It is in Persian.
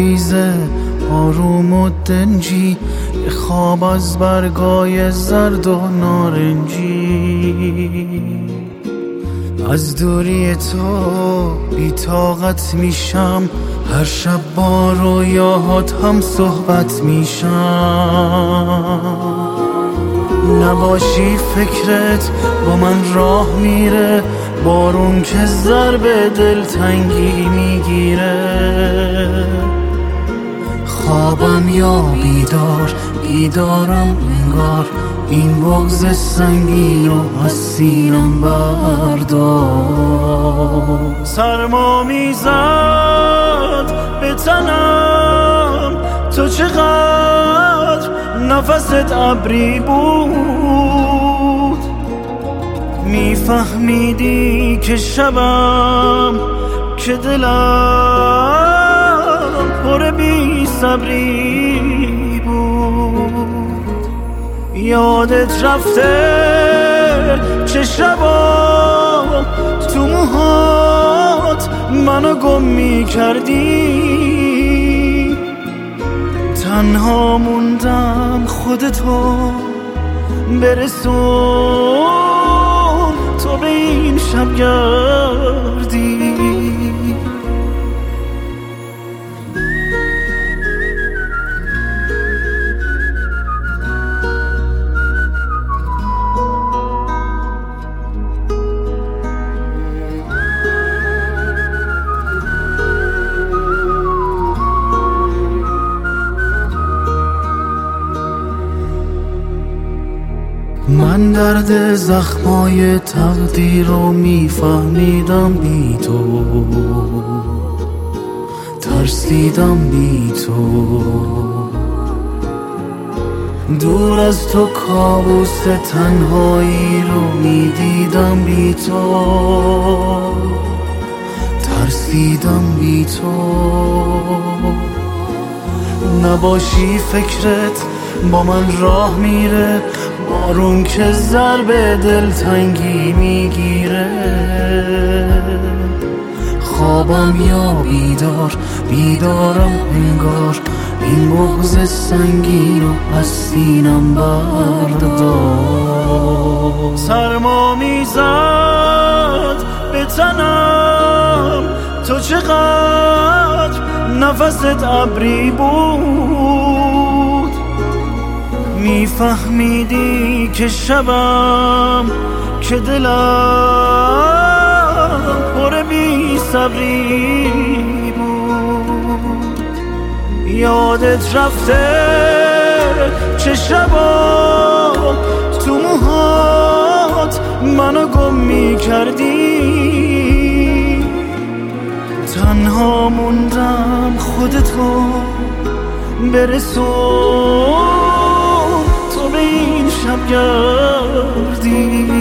پاییزه آروم و دنجی، یه خواب از برگای زرد و نارنجی. از دوری تو بی طاقت میشم، هر شب با رویاهات هم صحبت میشم. نباشی فکرت با من راه میره، بارون که ضرب دلتنگی میگیره. خوابم یا بیدار، بیدارم انگار، این بغض سنگین رو از سینم بردار. سرما میزد به تنم، تو چقدر نفست ابری بود. میفهمیدی که شبم، که دلم پر بی صبری بود. یادت رفته چه شبا تو موهات منو گم میکردی. تنها موندم خودتو برسون، تو به این شب گردی. من درد زخمای تقدیر رو میفهمیدم بی تو، ترسیدم بی تو. دور از تو کابوس تنهایی رو میدیدم بی تو، ترسیدم بی تو. نباشی فکرت با من راه میره، بارون که ضرب دلتنگی میگیره. خوابم یا بیدار، بیدارم انگار، این بغض سنگین رو از سینم بردار. سرما میزد به تنم، تو چقدر نفست ابری بود. میفهمیدی که شبم، که دلم پر بی صبری بود. یادت رفته چه شبا تو موهات منو گم میکردی. تنها موندم خودتو برسون، تو به این شب گردی.